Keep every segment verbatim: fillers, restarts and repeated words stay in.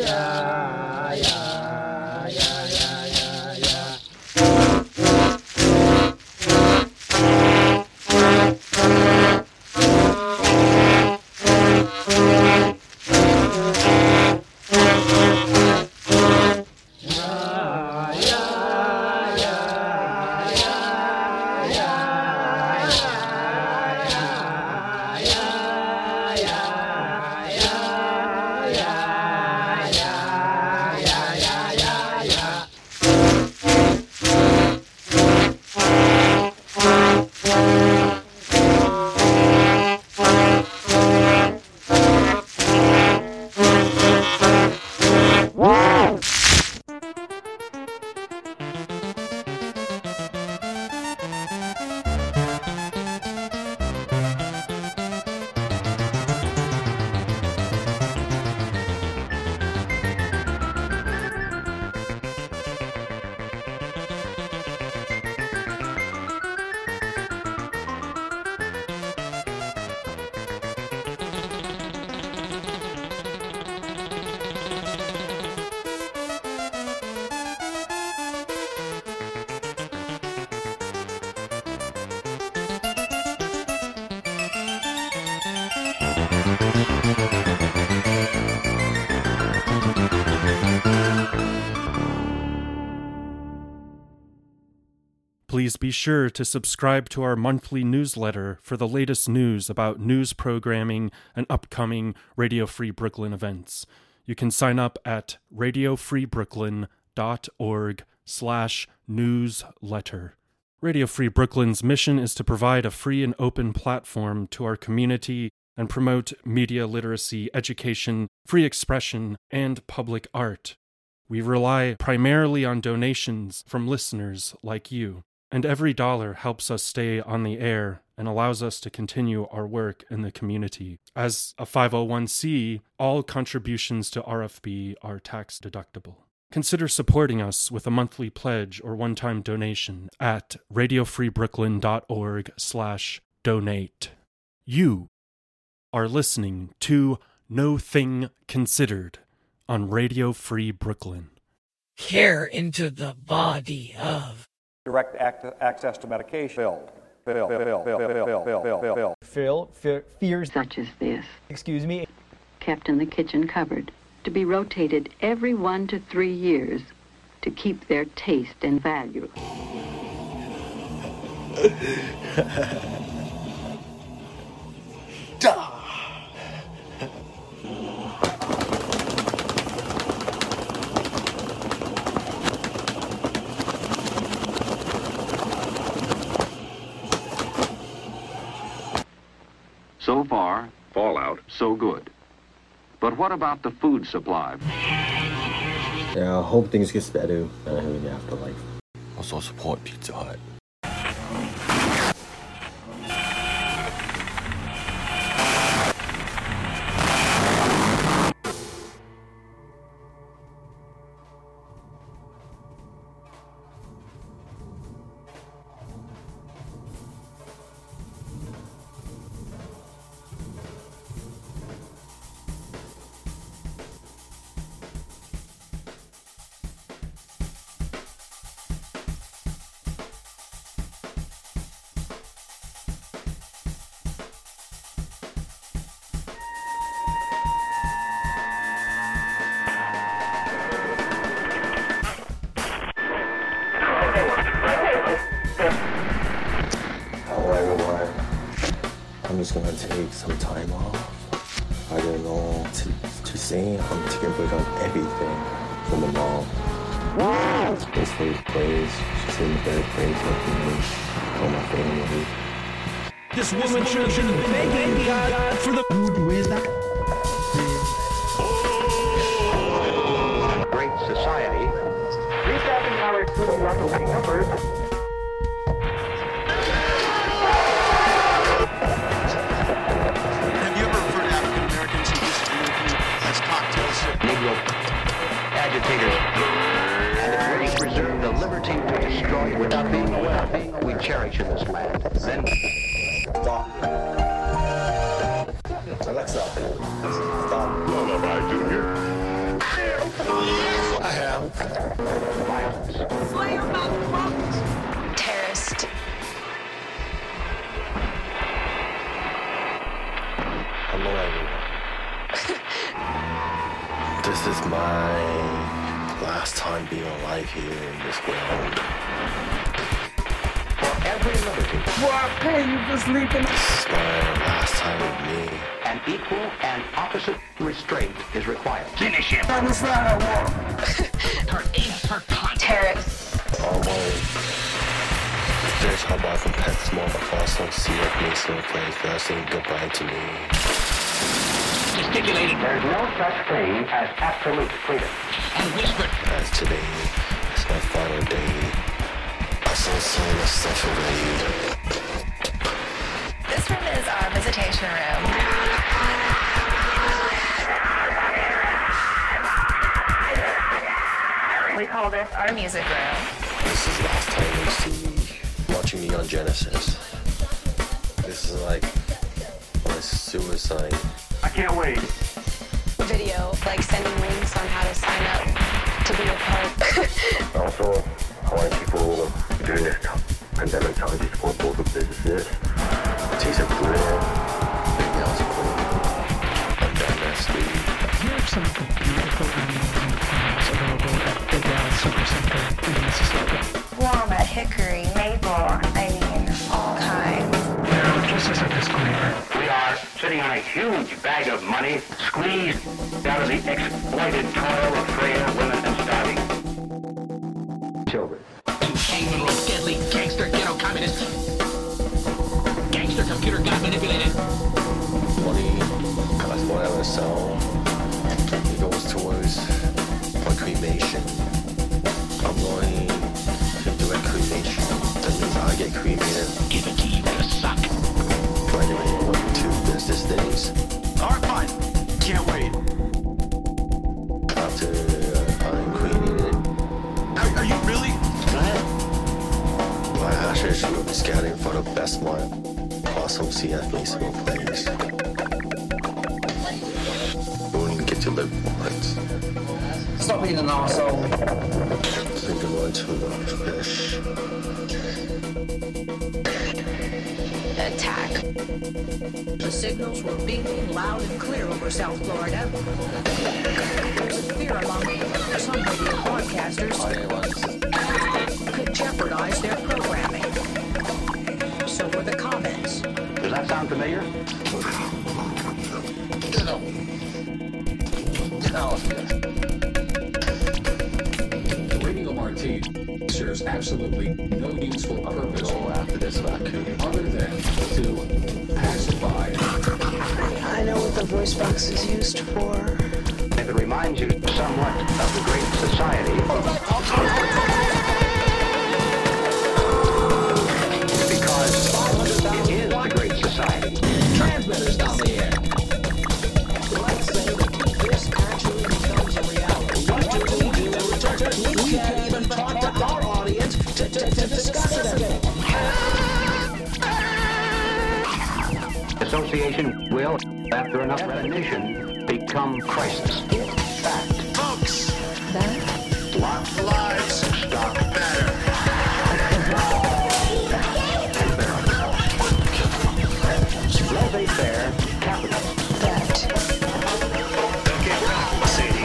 yeah, yeah, yeah, yeah, yeah, yeah. Please be sure to subscribe to our monthly newsletter for the latest news about news programming and upcoming Radio Free Brooklyn events. You can sign up at radiofreebrooklyn.org slash newsletter. Radio Free Brooklyn's mission is to provide a free and open platform to our community and promote media literacy, education, free expression, and public art. We rely primarily on donations from listeners like you, and every dollar helps us stay on the air and allows us to continue our work in the community. As a five oh one c, all contributions to R F B are tax deductible. Consider supporting us with a monthly pledge or one-time donation at radiofreebrooklyn.org slash donate. You are listening to No Thing Considered on Radio Free Brooklyn. Care into the body of. Direct act- access to medication. Phil. Phil. Phil. Phil. Phil. Phil. Phil. Phil. Phil. Phil. Fe- fears. Such as this. Excuse me. Kept in the kitchen cupboard. To be rotated every one to three years to keep their taste and value. Duh. So far, fallout, so good. But what about the food supply? Yeah, I hope things get better uh, in the afterlife. Also support Pizza Hut. I'm just gonna take some time off. I don't know to, to sing. I'm taking a break on everything from my mom. This lady prays. She's in the bed praying for me, for my family. This woman should have been begging God for the food. Where's that? Great society. Recapping our including runaway numbers. Negro agitators, and if we preserve the liberty to destroy without being aware, we cherish in this land. Then stop. Alexa, stop. Lullaby, Junior. This is my last time being alive here in this world. For every liberty. Why pay you for sleeping? This is my last time with me. An equal and opposite restraint is required. Finish him. Understand that war. Her ace, her con. Terrorists. All my there's how my from PetSmart but also see it makes no place for saying goodbye to me. Gesticulating. There's no such thing as absolute freedom. And whispered. As today is my final day, I saw soul of such a raid. This room is our visitation room. We call this our music room. This is the last time you see me watching me on Genesis. This is like my suicide. I can't wait. Video, like sending links on how to sign up to be a part. Also, I want people during this pandemic time to support local businesses. These are cool. Maybe I'll support I'm done next week. Here are some of the beautiful animals and plants available at the Dallas Super Center in Mississauga. Walnut, hickory, maple, I mean, all kinds. Now, just as a disclaimer, We are sitting on a huge bag of money squeezed out of the exploited toil of frail women and starving children. You hangman rope, deadly gangster, ghetto communist. Gangster computer got manipulated. Money, that's what I would sell. It goes towards my cremation. I'm going to do a cremation. That means I get cremated. Give it to you to suck. Graduating one, two business days. Alright, fine. Can't wait. After uh, I'm cremated, Are, are you really? my ashes will be scattered in front of Bestmart, Awesome C F Masonville Place. You won't even get to live once. stop being an arsehole. I think I'm going to uh, fish. Attack. The signals were beaming loud and clear over South Florida. There's a fear among some radio broadcasters could jeopardize their programming. So were the comments. Does that sound familiar? Radio Martine serves absolutely no useful purpose after this vacuum other than to pacify. I know what the voice box is used for. If it reminds you somewhat of the Great Society. Because it is the Great Society. Transmitters down the air. Let's say that this actually becomes a reality. What do we do in return? We can't even talk to our audience to, to, to discuss it. Association will, after enough repetition, become crisis. Fact. Folks. That? Lock lives. Stock better. Laissez-faire capitalism. That. Don't get caught, Sadie.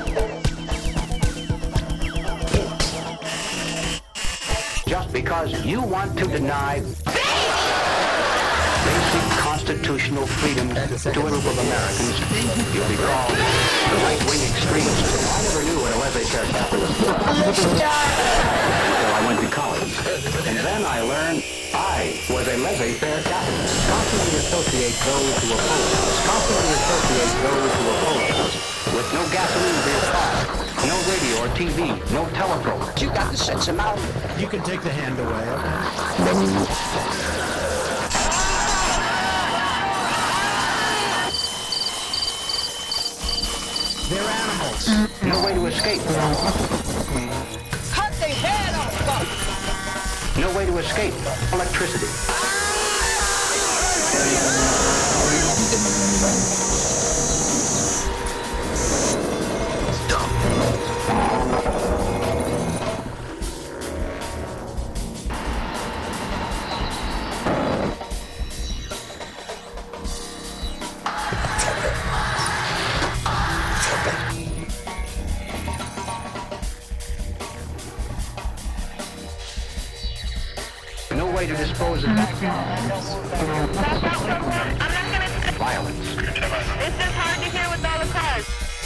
Just because you want to deny basic constitutional freedom to a group of Americans, you'll be called the right-wing extremists. I never knew what a laissez-faire capitalist was until I went to college. And then I learned I was a laissez-faire capitalist. Constantly associate those who oppose us. Constantly associate those who oppose us with no gasoline for your car, no radio or T V, no teleprogram. You got to shut your mouth. You can take the hand away, okay? They're animals. No way to escape. Cut the head off! No way to escape. Electricity. way to dispose of violence. It's just hard to hear with all the cars.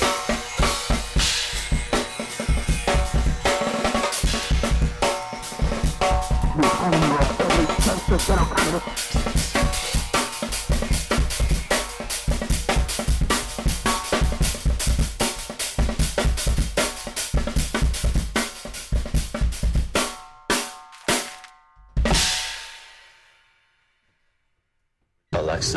Alexa,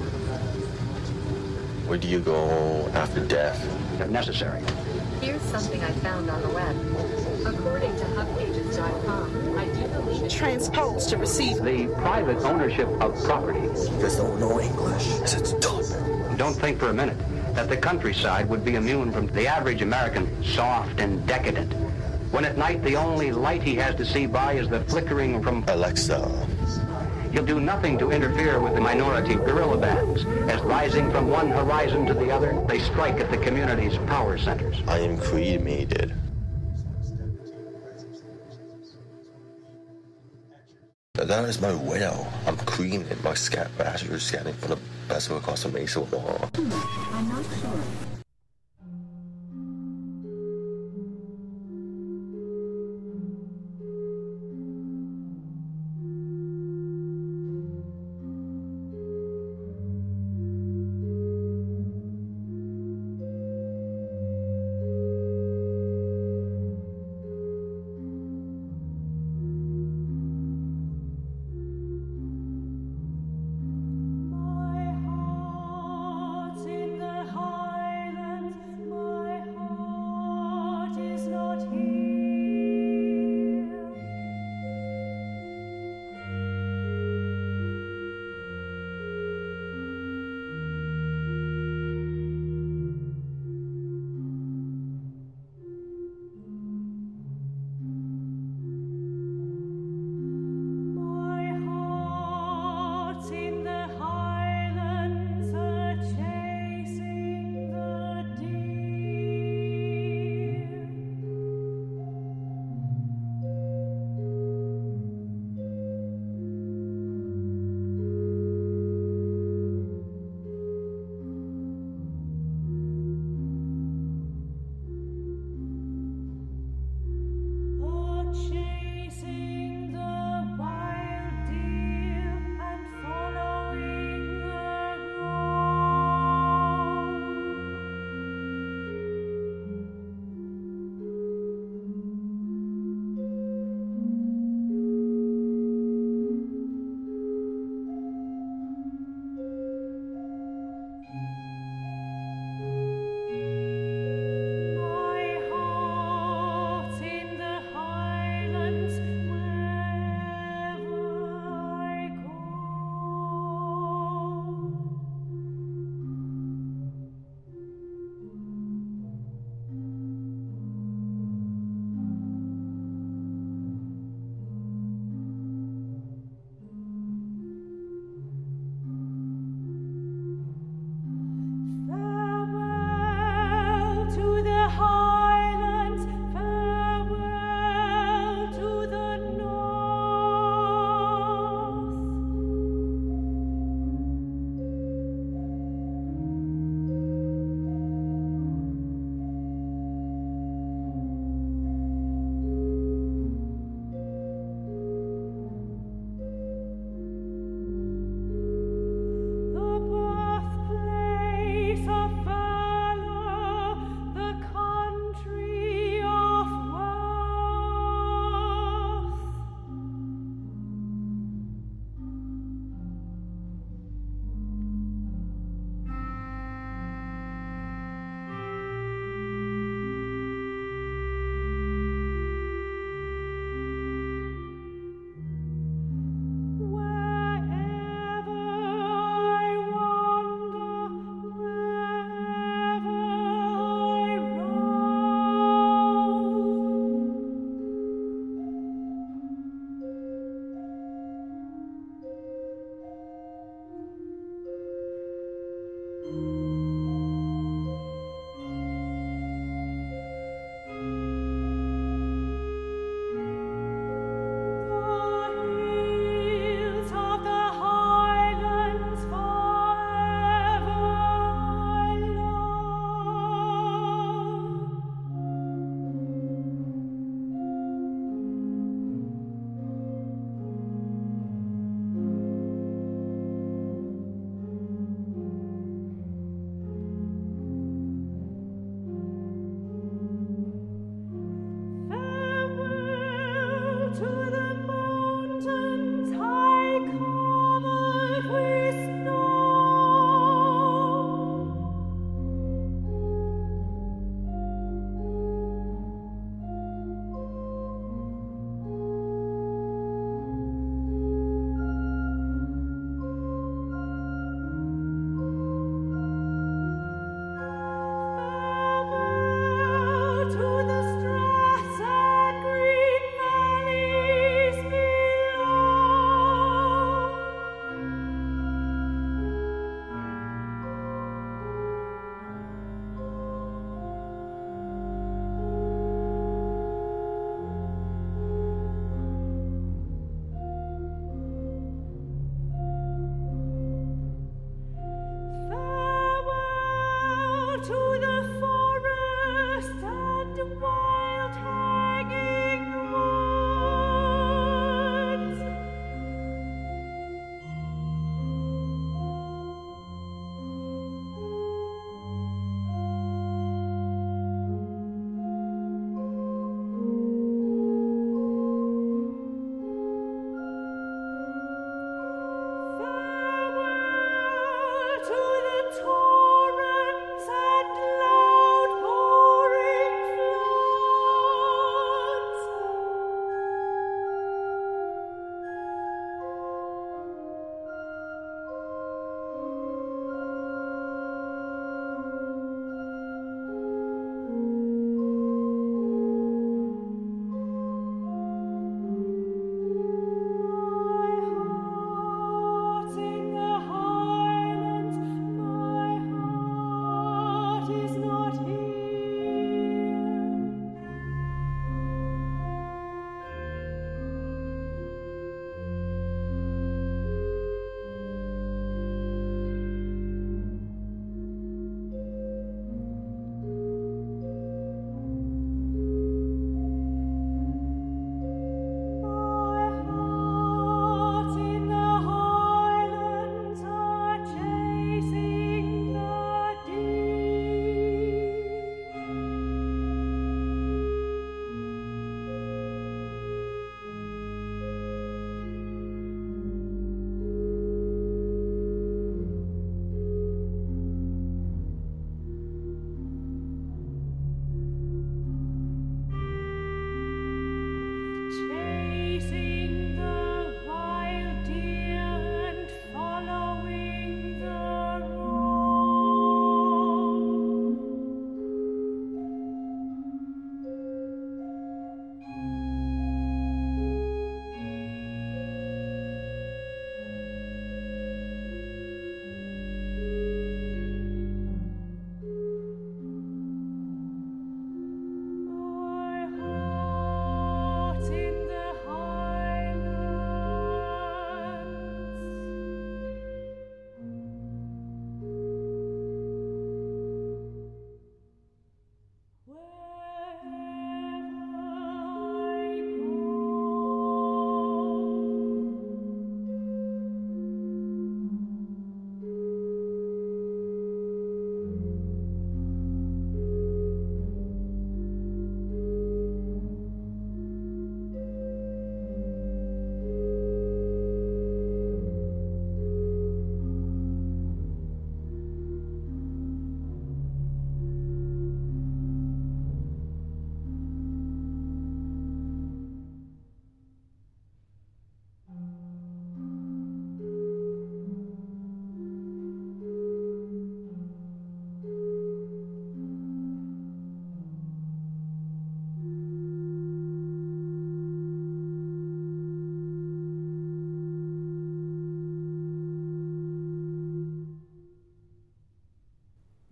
where do you go after death? If necessary. Here's something I found on the web. According to hub pages dot com, I do believe it's transposed to receive the private ownership of property. You guys don't know English. It's dumb. Don't think for a minute that the countryside would be immune from the average American soft and decadent. When at night the only light he has to see by is the flickering from Alexa. He'll do nothing to interfere with the minority guerrilla bands, as rising from one horizon to the other, they strike at the community's power centers. I am cremated. That is my will. I'm cremated. My scat ashes are scanning for the best of across the Mesa wall. I'm not sure. In the high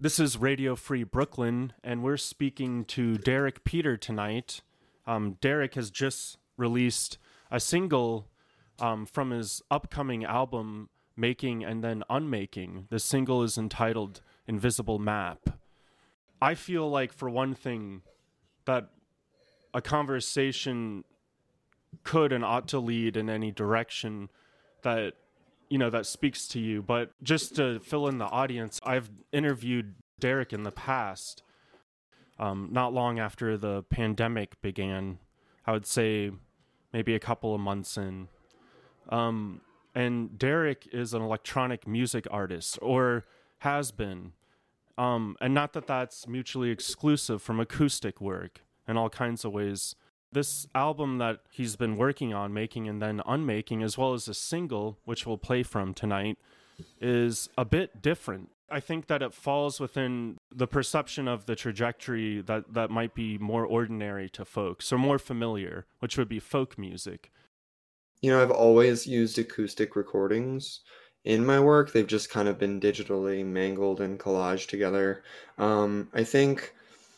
This is Radio Free Brooklyn, and we're speaking to Derek Peter tonight. Um, Derek has just released a single um, from his upcoming album, Making and Then Unmaking. The single is entitled Invisible Map. I feel like, for one thing, that a conversation could and ought to lead in any direction that, you know, that speaks to you. But just to fill in the audience, I've interviewed Derek in the past, um, not long after the pandemic began. I would say maybe a couple of months in. Um, and Derek is an electronic music artist, or has been. Um, and not that that's mutually exclusive from acoustic work in all kinds of ways. This album that he's been working on, Making and Then Unmaking, as well as a single, which we'll play from tonight, is a bit different. I think that it falls within the perception of the trajectory that, that might be more ordinary to folks, or more familiar, which would be folk music. You know, I've always used acoustic recordings in my work. They've just kind of been digitally mangled and collaged together. Um, I think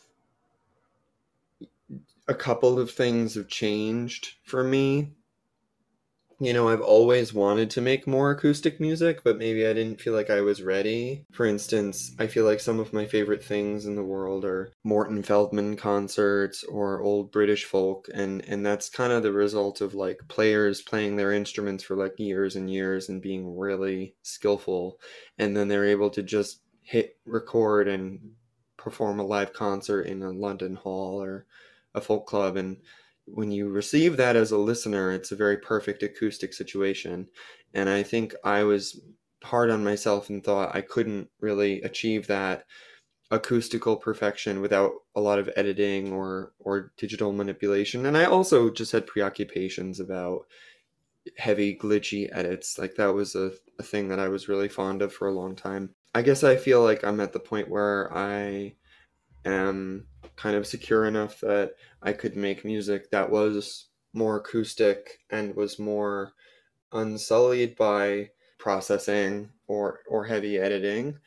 a couple of things have changed for me. You know, I've always wanted to make more acoustic music, but maybe I didn't feel like I was ready. For instance, I feel like some of my favorite things in the world are Morton Feldman concerts or old British folk, and, and that's kind of the result of like players playing their instruments for like years and years and being really skillful, and then they're able to just hit record and perform a live concert in a London hall or a folk club. And when you receive that as a listener, it's a very perfect acoustic situation. And I think I was hard on myself and thought I couldn't really achieve that acoustical perfection without a lot of editing or or digital manipulation. And I also just had preoccupations about heavy glitchy edits. Like that was a, a thing that I was really fond of for a long time. I guess I feel like I'm at the point where I am kind of secure enough that I could make music that was more acoustic and was more unsullied by processing or or heavy editing.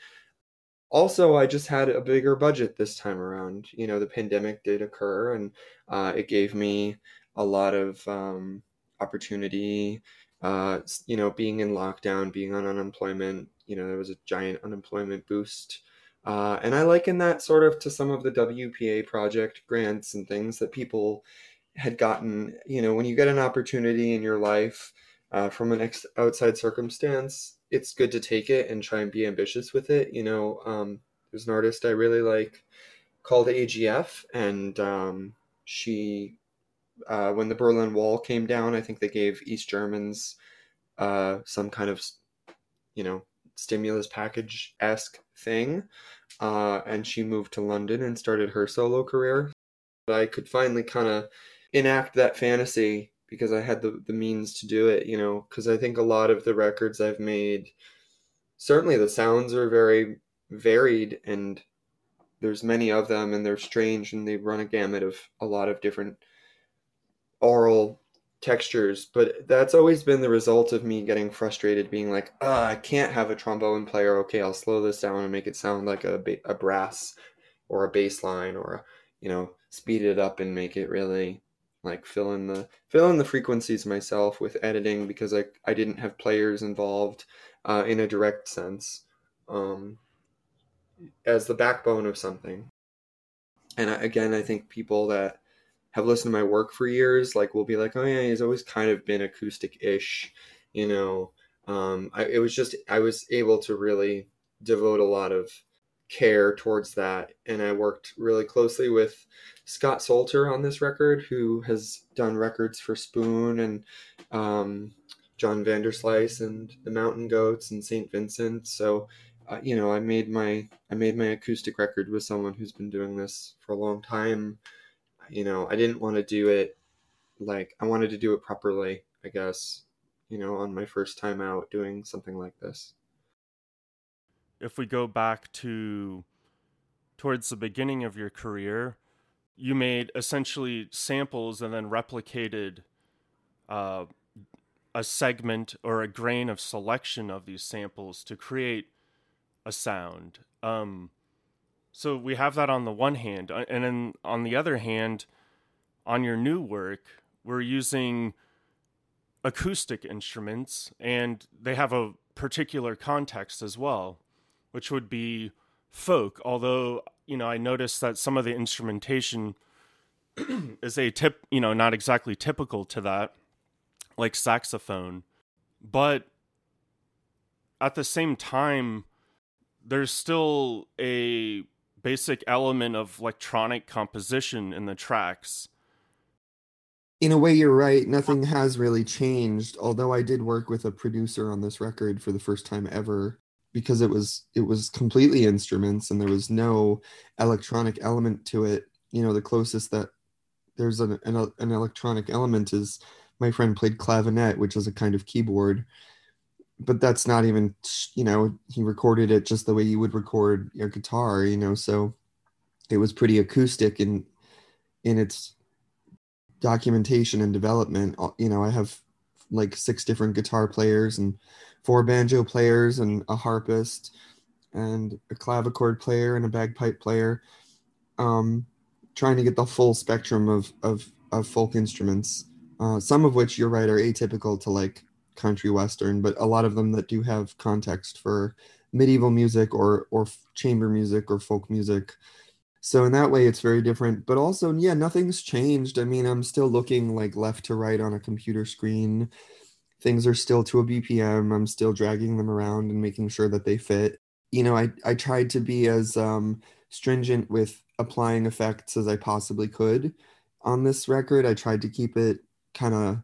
Also, I just had a bigger budget this time around. You know, the pandemic did occur, and uh, it gave me a lot of um, opportunity. Uh, you know, being in lockdown, being on unemployment, you know, there was a giant unemployment boost. Uh, and I liken that sort of to some of the W P A project grants and things that people had gotten. You know, when you get an opportunity in your life uh, from an ex- outside circumstance, it's good to take it and try and be ambitious with it. You know, um, there's an artist I really like called A G F, and um, she, uh, when the Berlin Wall came down, I think they gave East Germans uh, some kind of, you know, stimulus package-esque thing, uh, and she moved to London and started her solo career. I could finally kind of enact that fantasy because I had the, the means to do it, you know, because I think a lot of the records I've made, certainly the sounds are very varied, and there's many of them, and they're strange, and they run a gamut of a lot of different aural textures, but that's always been the result of me getting frustrated, being like, oh, I can't have a trombone player. Okay, I'll slow this down and make it sound like a, ba- a brass or a bass line, or, you know, speed it up and make it really like fill in the fill in the frequencies myself with editing, because I, I didn't have players involved uh, in a direct sense um, as the backbone of something. And I, again, I think people that have listened to my work for years, like, will be like, oh yeah, he's always kind of been acoustic-ish, you know. Um, I, it was just, I was able to really devote a lot of care towards that, and I worked really closely with Scott Salter on this record, who has done records for Spoon and um, John Vanderslice and the Mountain Goats and Saint Vincent. So, uh, you know, I made my I made my acoustic record with someone who's been doing this for a long time. You know, I didn't want to do it like, I wanted to do it properly, I guess, you know, on my first time out doing something like this. If we go back to towards the beginning of your career, you made essentially samples and then replicated uh, a segment or a grain of selection of these samples to create a sound. Um, So we have that on the one hand, and then on the other hand, on your new work, we're using acoustic instruments, and they have a particular context as well, which would be folk. Although, you know, I noticed that some of the instrumentation is a tip, you know, not exactly typical to that, like saxophone. But at the same time, there's still a basic element of electronic composition in the tracks. In a way, you're right. Nothing has really changed, although I did work with a producer on this record for the first time ever, because it was it was completely instruments and there was no electronic element to it. You know, the closest that there's an an, an electronic element is my friend played clavinet, which is a kind of keyboard, but that's not even, you know, he recorded it just the way you would record your guitar, you know, so it was pretty acoustic in in its documentation and development. You know, I have like six different guitar players and four banjo players and a harpist and a clavichord player and a bagpipe player, um, trying to get the full spectrum of of, of folk instruments, uh, some of which, you're right, are atypical to like country western, but a lot of them that do have context for medieval music or or chamber music or folk music. So in that way, it's very different. But also, yeah, nothing's changed. I mean, I'm still looking like left to right on a computer screen. Things are still to a B P M. I'm still dragging them around and making sure that they fit. You know, I, I tried to be as um, stringent with applying effects as I possibly could on this record. I tried to keep it kind of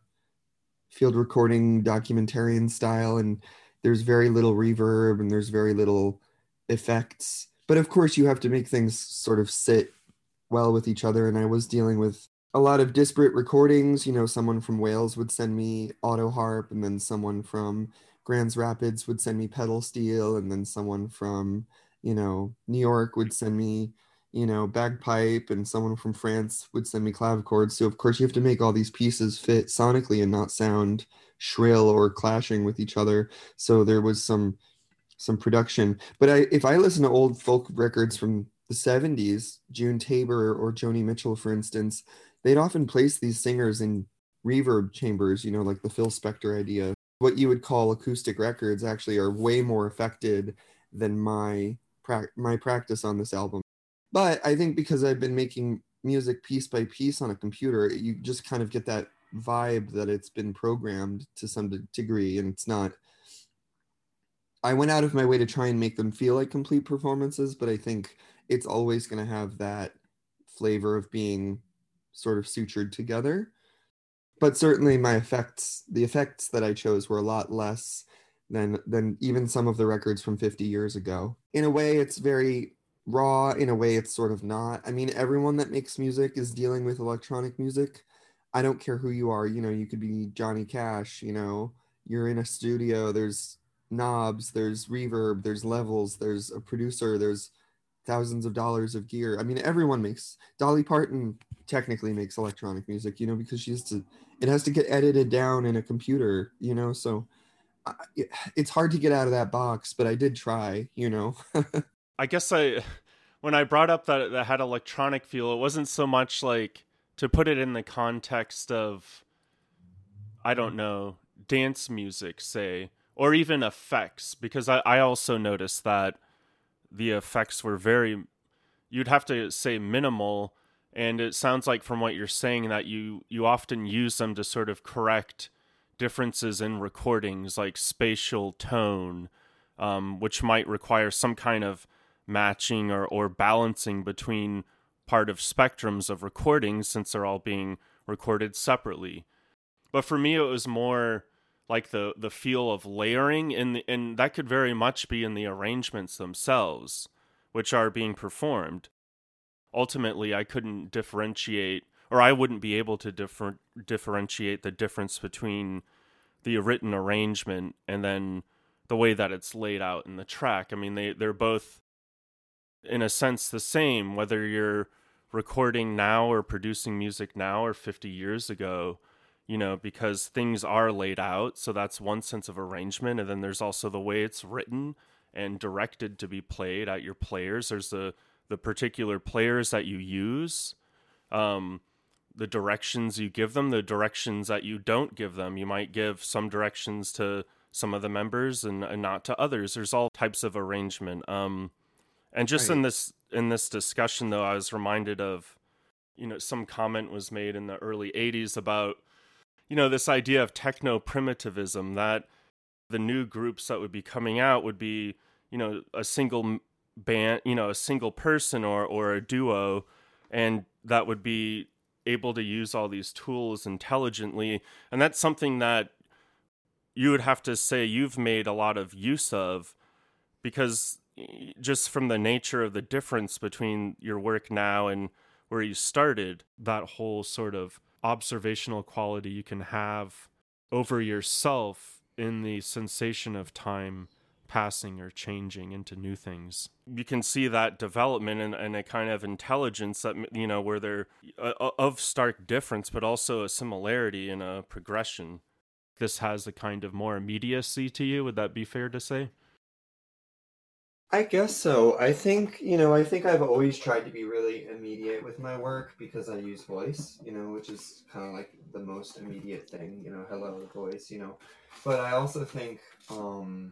field recording documentarian style, and there's very little reverb and there's very little effects. But of course, you have to make things sort of sit well with each other. And I was dealing with a lot of disparate recordings. You know, someone from Wales would send me auto harp, and then someone from Grand Rapids would send me pedal steel, and then someone from, you know, New York would send me, you know, bagpipe, and someone from France would send me clavichords. So of course, you have to make all these pieces fit sonically and not sound shrill or clashing with each other. So there was some some production. But I, if I listen to old folk records from the seventies, June Tabor or Joni Mitchell, for instance, they'd often place these singers in reverb chambers, you know, like the Phil Spector idea. What you would call acoustic records actually are way more affected than my, pra- my practice on this album. But I think because I've been making music piece by piece on a computer, you just kind of get that vibe that it's been programmed to some de- degree, and it's not. I went out of my way to try and make them feel like complete performances, but I think it's always going to have that flavor of being sort of sutured together. But certainly my effects, the effects that I chose were a lot less than than even some of the records from fifty years ago. In a way, it's very raw. In a way, it's sort of not. I mean, everyone that makes music is dealing with electronic music. I don't care who you are. You know, you could be Johnny Cash, you know, you're in a studio, there's knobs, there's reverb, there's levels, there's a producer, there's thousands of dollars of gear. I mean, everyone makes, Dolly Parton technically makes electronic music, you know, because she has to, it has to get edited down in a computer, you know, so I, it's hard to get out of that box, but I did try, you know. I guess I, when I brought up that that had electronic feel, it wasn't so much like to put it in the context of, I don't know, dance music, say, or even effects, because I, I also noticed that the effects were very, you'd have to say minimal, and it sounds like from what you're saying that you, you often use them to sort of correct differences in recordings, like spatial tone, um, which might require some kind of matching or, or balancing between part of spectrums of recordings, since they're all being recorded separately. But for me, it was more like the the feel of layering, and and that could very much be in the arrangements themselves, which are being performed. Ultimately, I couldn't differentiate, or I wouldn't be able to differ, differentiate the difference between the written arrangement and then the way that it's laid out in the track. I mean, they, they're both, in a sense, the same, whether you're recording now or producing music now or fifty years ago. You know, because things are laid out. So that's one sense of arrangement. And then there's also the way it's written and directed to be played at your players. There's the, the particular players that you use, um, the directions you give them, the directions that you don't give them. You might give some directions to some of the members and, and not to others. There's all types of arrangement. Um, and just right. in this in this discussion, though, I was reminded of, you know, some comment was made in the early eighties about, you know, this idea of techno-primitivism, that the new groups that would be coming out would be, you know, a single band, you know, a single person or, or a duo, and that would be able to use all these tools intelligently. And that's something that you would have to say you've made a lot of use of, because just from the nature of the difference between your work now and where you started, that whole sort of observational quality you can have over yourself in the sensation of time passing or changing into new things. You can see that development and, and a kind of intelligence that, you know, where they're uh, of stark difference, but also a similarity and a progression. This has a kind of more immediacy to you. Would that be fair to say? I guess so. I think, you know, I think I've always tried to be really immediate with my work because I use voice, you know, which is kind of like the most immediate thing, you know, hello, voice, you know. But I also think, um,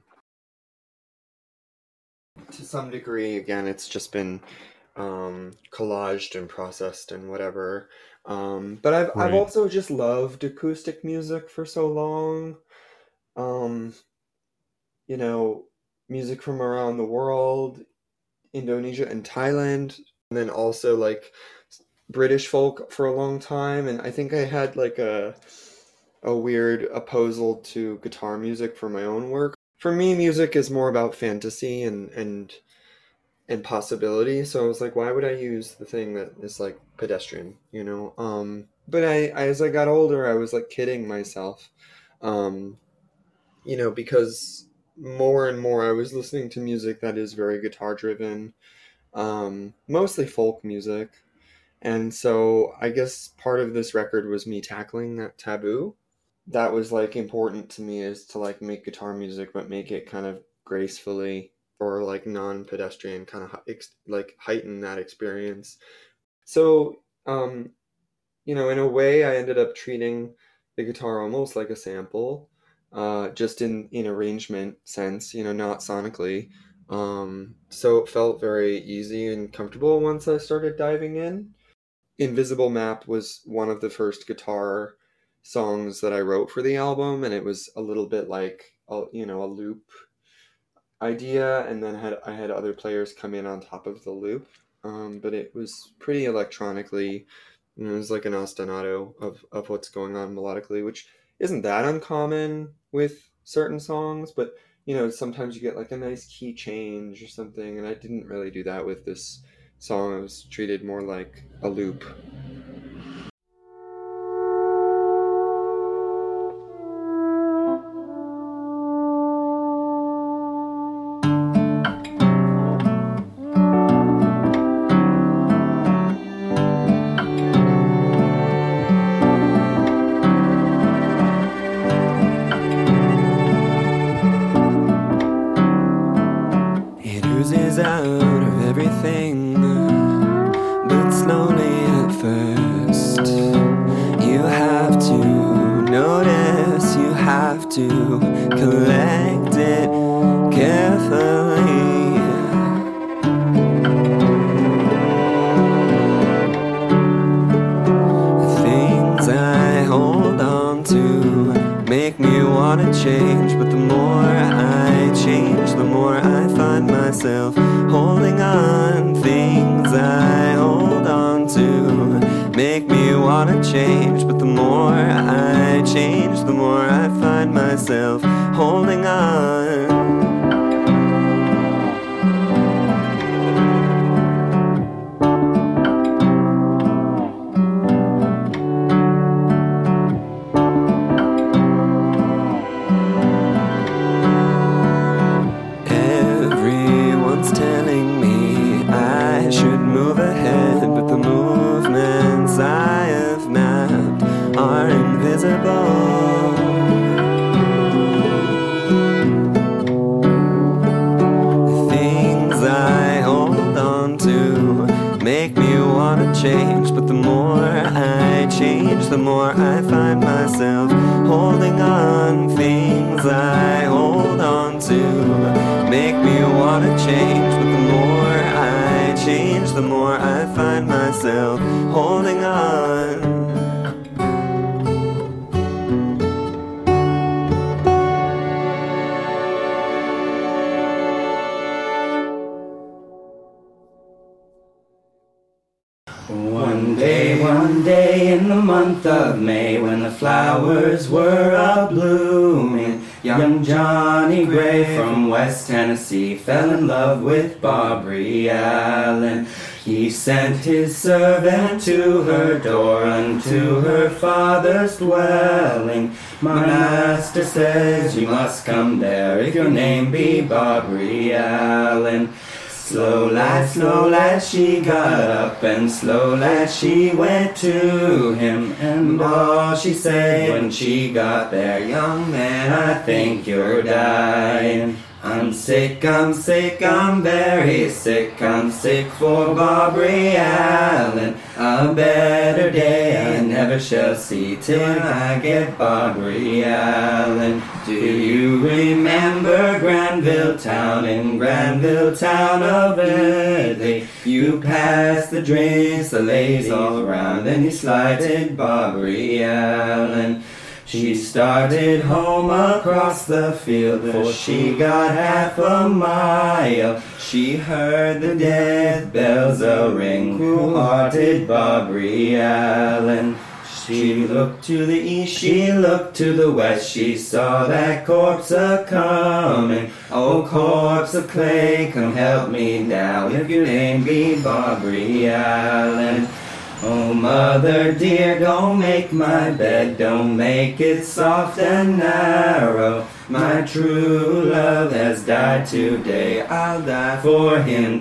to some degree, again, it's just been um, collaged and processed and whatever. Um, but I've right. I've also just loved acoustic music for so long. Um, you know, music from around the world, Indonesia and Thailand, and then also like British folk for a long time. And I think I had like a a weird opposal to guitar music for my own work. For me, music is more about fantasy and and and possibility. So I was like, why would I use the thing that is like pedestrian, you know? Um, but I, I as I got older, I was like kidding myself, um, you know, because more and more I was listening to music that is very guitar driven, um, mostly folk music. And so I guess part of this record was me tackling that taboo. That was like important to me, is to like make guitar music, but make it kind of gracefully or like non-pedestrian, kind of ex- like heighten that experience. So, um, you know, in a way I ended up treating the guitar almost like a sample, uh, just in, in arrangement sense, you know, not sonically. Um, so it felt very easy and comfortable once I started diving in. Invisible Map was one of the first guitar songs that I wrote for the album, and it was a little bit like a, you know, a loop idea, and then had I had other players come in on top of the loop, um, but it was pretty electronically, you know, it was like an ostinato of, of what's going on melodically, which isn't that uncommon with certain songs, but you know, sometimes you get like a nice key change or something, and I didn't really do that with this song. It was treated more like a loop. the more I find myself holding on. Things I hold on to make me want to change, but the more I change, the more I find myself holding on. One day, one day in the month of May, when the flowers were a-blooming, young Johnny Gray from West Tennessee fell in love with Barbary Allen. He sent his servant to her door, unto her father's dwelling. My master says you must come there, if your name be Barbary Allen. Slow lad, slow lad, she got up, and slow lad, she went to him. And all she said when she got there, young man, I think you're dying. I'm sick, I'm sick, I'm very sick, I'm sick for Barbary Allen. A better day I never shall see till I get Barbary Allen. Do you remember Granville Town, in Granville Town of Italy? You passed the drinks, the ladies all around, then you slighted Barbary Allen. She started home across the field, for she got half a mile. She heard the death bells a-ring, cruel-hearted Barbary Allen. She looked to the east, she looked to the west, she saw that corpse a-coming. Oh, corpse of clay, come help me down, if your name be Barbary Allen. Oh, mother dear, don't make my bed, don't make it soft and narrow. My true love has died today, I'll die for him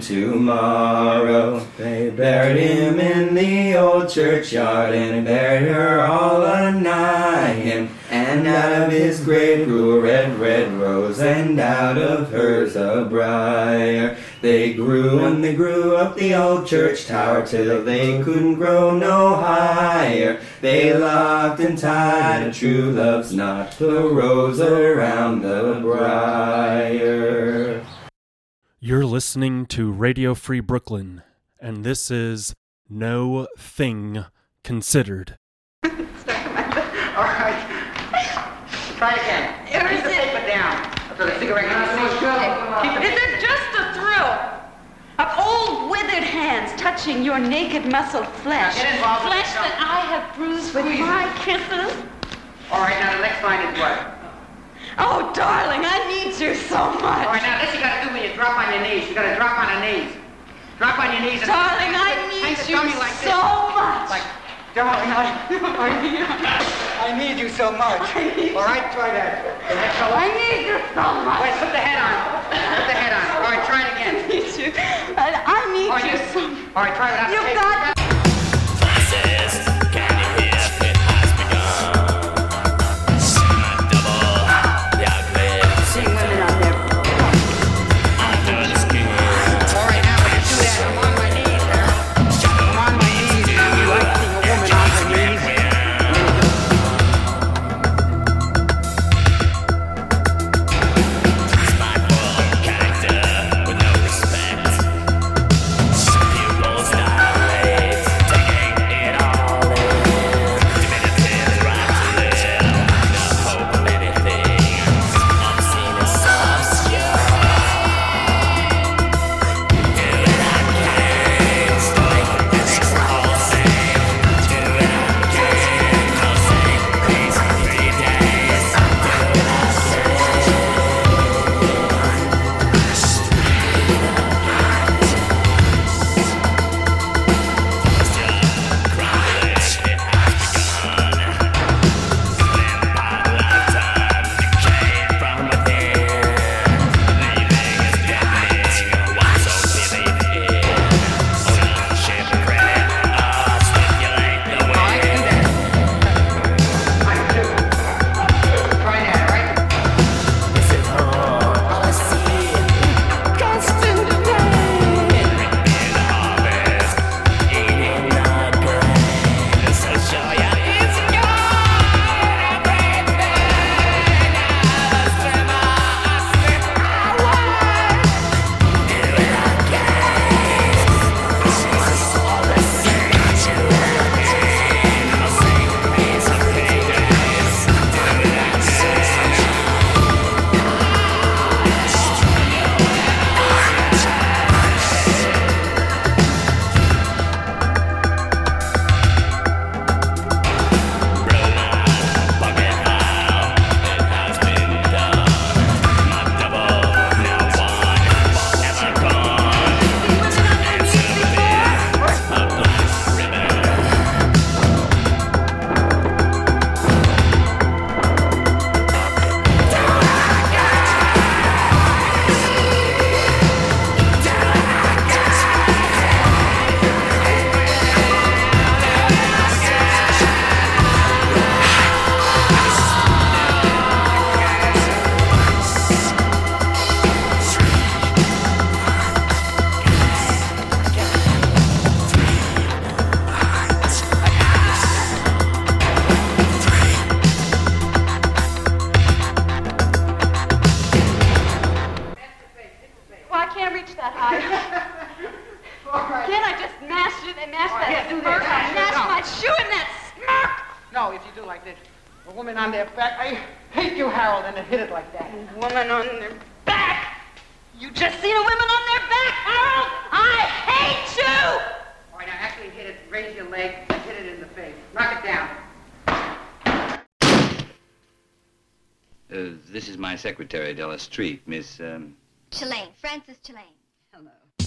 tomorrow. They buried him in the old churchyard, and buried her all a-nigh him. And out of his grave grew a red, red rose, and out of hers a briar. They grew and they grew up the old church tower, till they couldn't grow no higher. They locked and tied a true love's knot, the rose around the briar. You're listening to Radio Free Brooklyn, and this is No Thing Considered. All right. Try again. Keep the paper down. So the cigarette can Is it just a thrill of old withered hands touching your naked muscled flesh? Get involved. Flesh that I have bruised with my kisses? All right, now the next line is what? Oh, darling, I need you so much. All right, now this you gotta do when you drop on your knees. You gotta drop on your knees. Drop on your knees. And darling, I need you like so this. much. Like, darling, I, I need you so much. All right, try that. I need you so much. Wait, put the head on. Put the head on. All right, try it again. I need you. I, I need all right, you just, so much. All right, try it out. You hey, got. Classes, can you hear? It has begun. Double, the ugly. Seeing women out there. Under the skin. All right, now when you do that, I'm on my knees there. I'm on my knees. You like seeing a woman on her knees? Character with no respect. Pupils dilate. know if you do like this. A woman on their back. I hate you, Harold, and to hit it like that. A woman on their back? You just seen a woman on their back, Harold? I hate you! All right, now actually hit it. Raise your leg and hit it in the face. Knock it down. Uh, this is my secretary, Della Street, Miss, um... Chillane, Frances Chillane. Hello.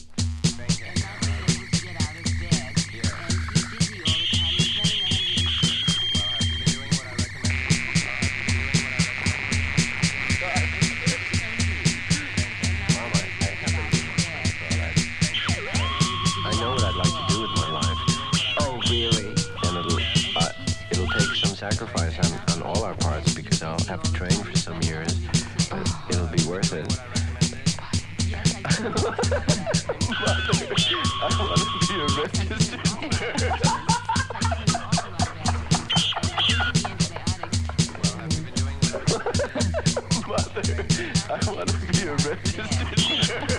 I know what I'd like to do with my life. Oh, really? And it'll, uh, it'll take some sacrifice on, on all our parts because I'll have to train for some years, but it'll be worth it. Mother, I want to be a registered nurse. Mother, I want to be a registered nurse.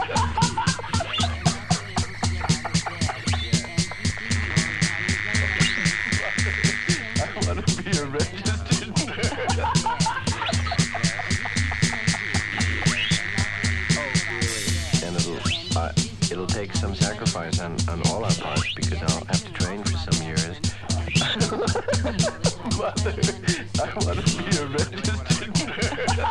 I want to be a registered nurse. And it'll, uh, it'll take some sacrifice on, on all our parts because I'll have to train for some years. Mother, I want to be a registered nurse.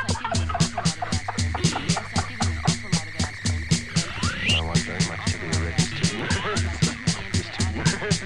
I want very much to be a registered nurse. Registered nurse.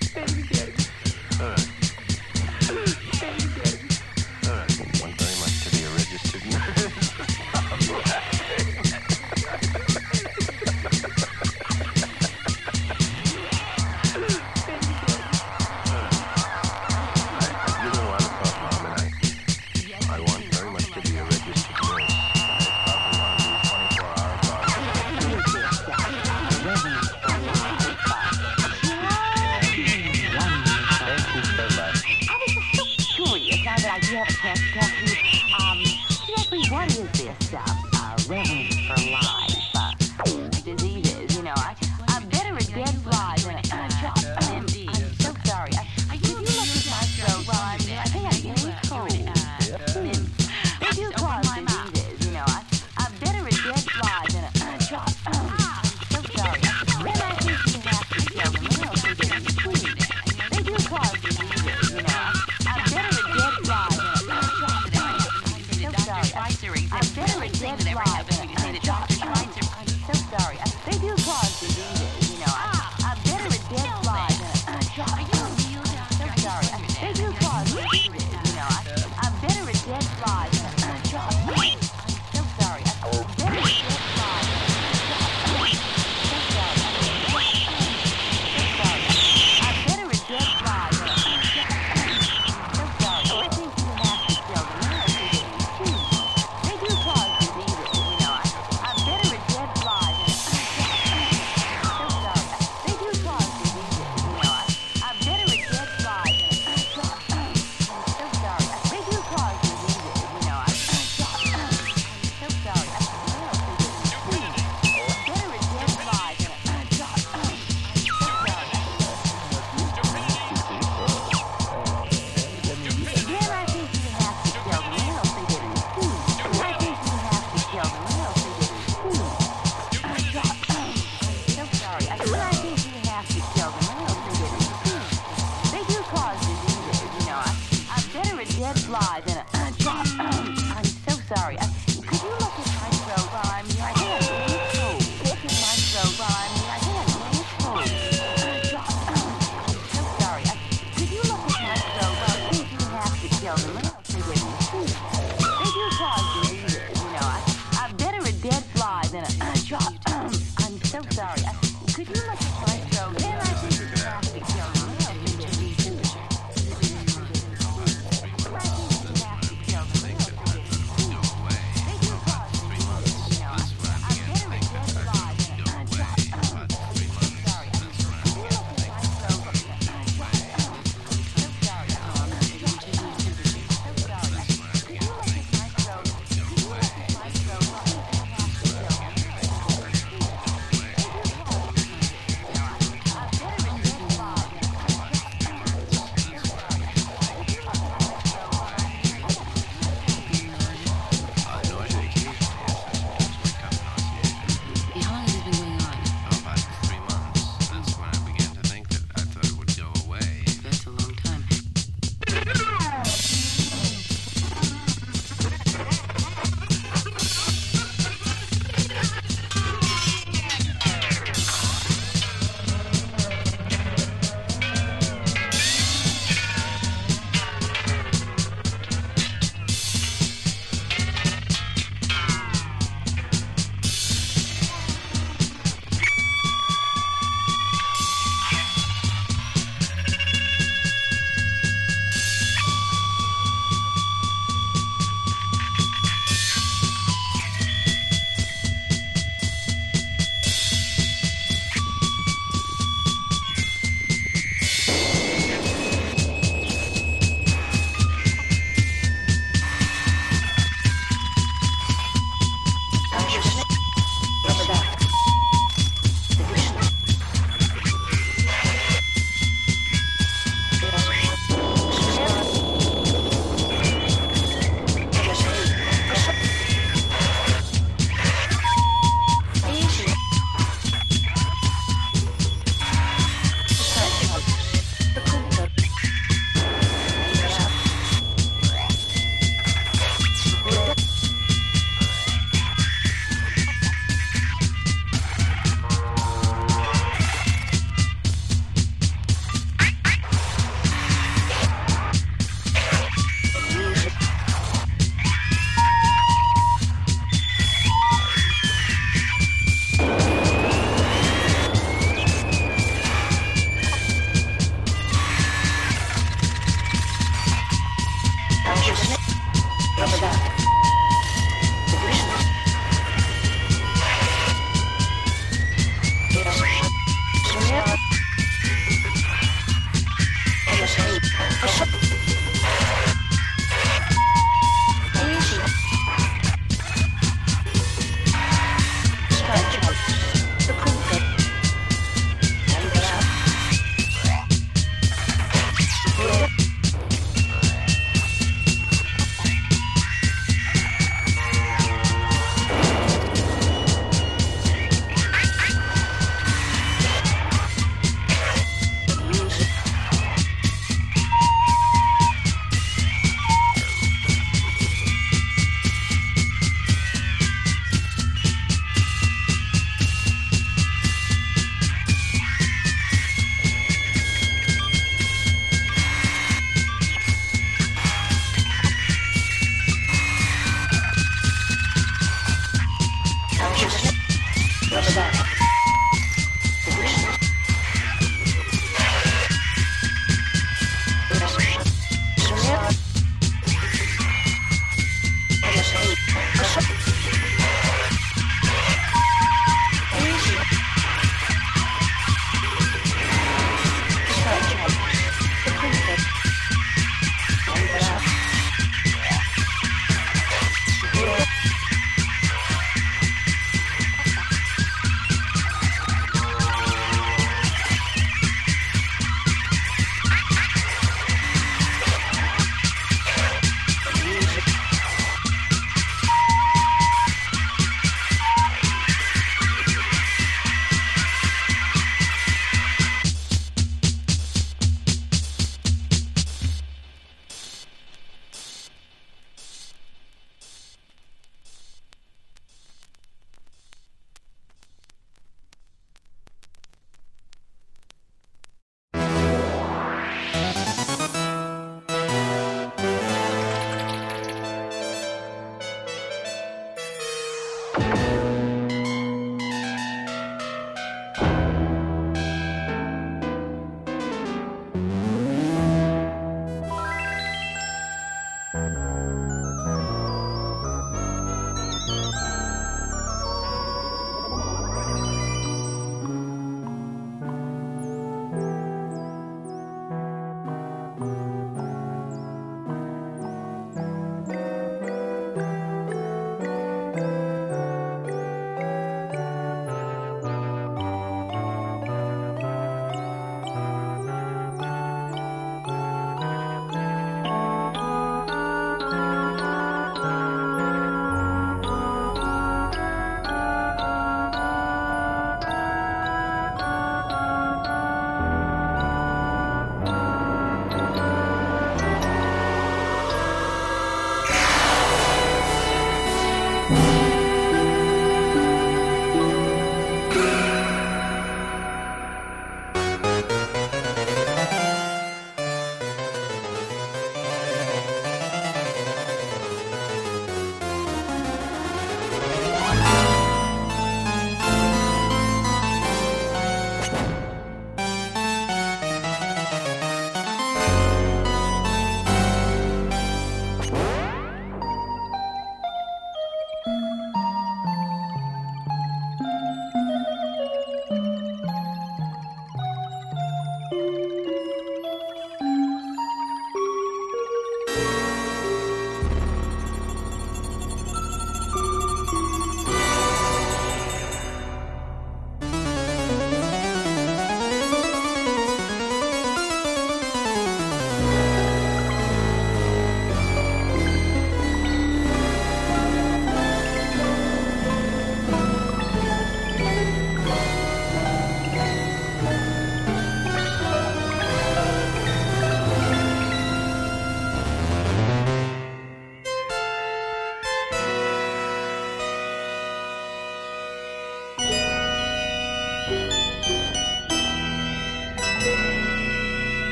Want very much to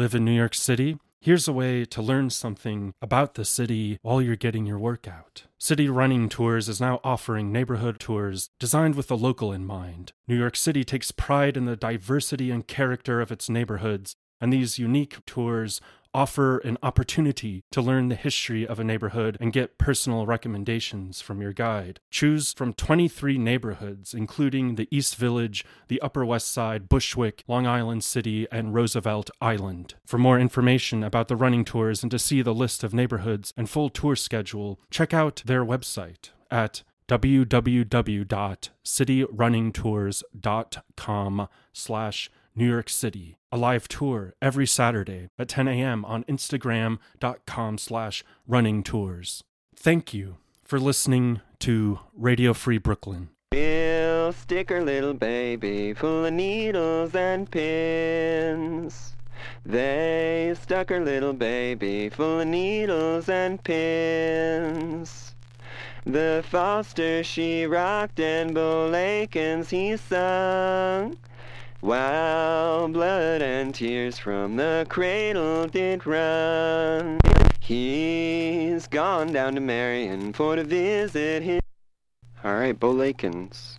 live in New York City? Here's a way to learn something about the city while you're getting your workout. City Running Tours is now offering neighborhood tours designed with the local in mind. New York City takes pride in the diversity and character of its neighborhoods, and these unique tours offer an opportunity to learn the history of a neighborhood and get personal recommendations from your guide. Choose from twenty-three neighborhoods, including the East Village, the Upper West Side, Bushwick, Long Island City, and Roosevelt Island. For more information about the running tours and to see the list of neighborhoods and full tour schedule, check out their website at w w w dot city running tours dot com slash New York City. A live tour every Saturday at ten a.m. on Instagram.com slash running tours. Thank you for listening to Radio Free Brooklyn. Bill Sticker, little baby, full of needles and pins. They stuck her little baby full of needles and pins. The Foster she rocked and Bo Lakins he sung, while blood and tears from the cradle did run. He's gone down to Marion for to visit his... Alright, Bo Lakins.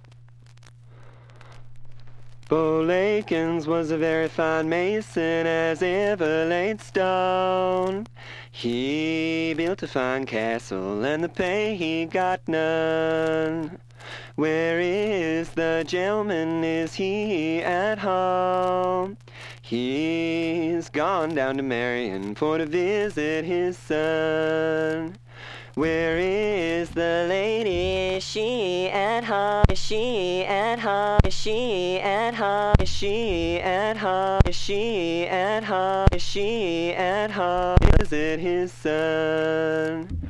Bo Lakins was a very fine mason as ever laid stone. He built a fine castle and the pay he got none. Where is the gentleman? Is he at home? He's gone down to Marion for to visit his son. Where is the lady? Is she at home? Is she at home? Is she at home? Is she at home? Is she at home? Is she at home? Visit his son.